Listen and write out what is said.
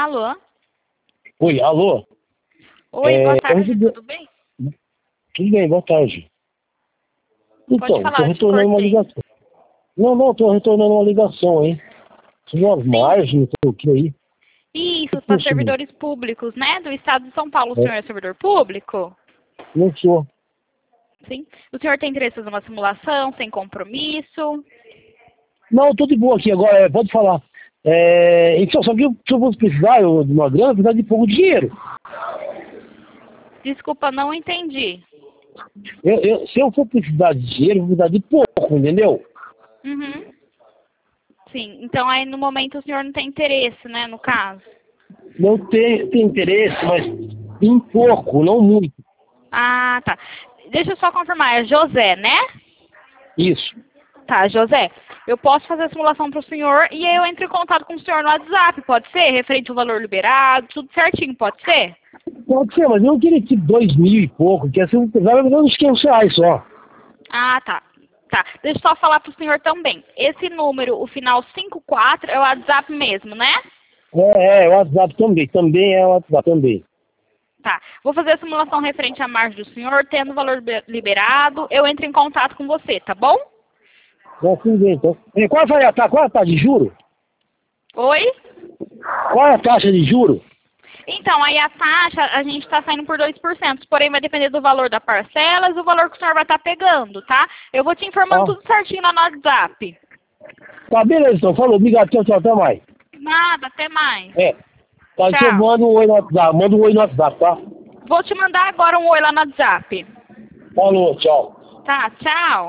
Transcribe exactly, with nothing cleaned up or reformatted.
Alô? Oi, alô? Oi, É, boa eu tarde, recebi- tudo bem? Tudo bem, boa tarde. Pode Então, falar, estou eu te retornando uma cortei. ligação. Não, não, estou retornando uma ligação, hein? Sobre as Sim, margens, não sei o que aí. isso, Por para cima. servidores públicos, né? Do estado de São Paulo, o É, senhor é servidor público? não sou. Sim. O senhor tem interesse em fazer uma simulação, sem compromisso? Não, estou de boa aqui agora, é, pode falar. É, então, só que eu, se eu fosse precisar eu, de uma grana, eu precisar de pouco dinheiro. Desculpa, não entendi. Eu, eu- se eu for precisar de dinheiro, eu vou precisar de pouco, entendeu? Uhum. Sim, então aí no momento o senhor não tem interesse, né, no caso? Não tem, tem interesse, mas em pouco, não muito. Ah, tá. Deixa eu só confirmar, é José, né? Isso. Tá, José, eu posso fazer a simulação para o senhor e aí eu entro em contato com o senhor no WhatsApp, pode ser? Referente ao valor liberado, tudo certinho, pode ser? Pode ser, mas eu não queria tipo dois mil e pouco, que assim, vai me dando uns quinhentos reais só. Ah, tá. Tá, deixa eu só falar para o senhor também. Esse número, o final cinco quatro, é o WhatsApp mesmo, né? É, é, o WhatsApp também, também é o WhatsApp também. Tá. Vou fazer a simulação referente à margem do senhor, tendo o valor liber- liberado, eu entro em contato com você, tá bom? É assim bem, então. E qual vai a taxa? Qual é a taxa de juro? Oi? Qual é a taxa de juro? Então, aí a taxa, a gente está saindo por dois por cento, porém vai depender do valor da parcela e do valor que o senhor vai estar pegando, tá? Eu vou te informando Tá, tudo certinho lá no WhatsApp. tá beleza, então. Falou, obrigado, tchau, tchau, até mais. Nada, até mais. É, tá, então Tchau. manda um oi no WhatsApp, manda um oi no WhatsApp, tá? Vou te mandar agora um oi lá no WhatsApp. Falou, tchau. Tá, tchau.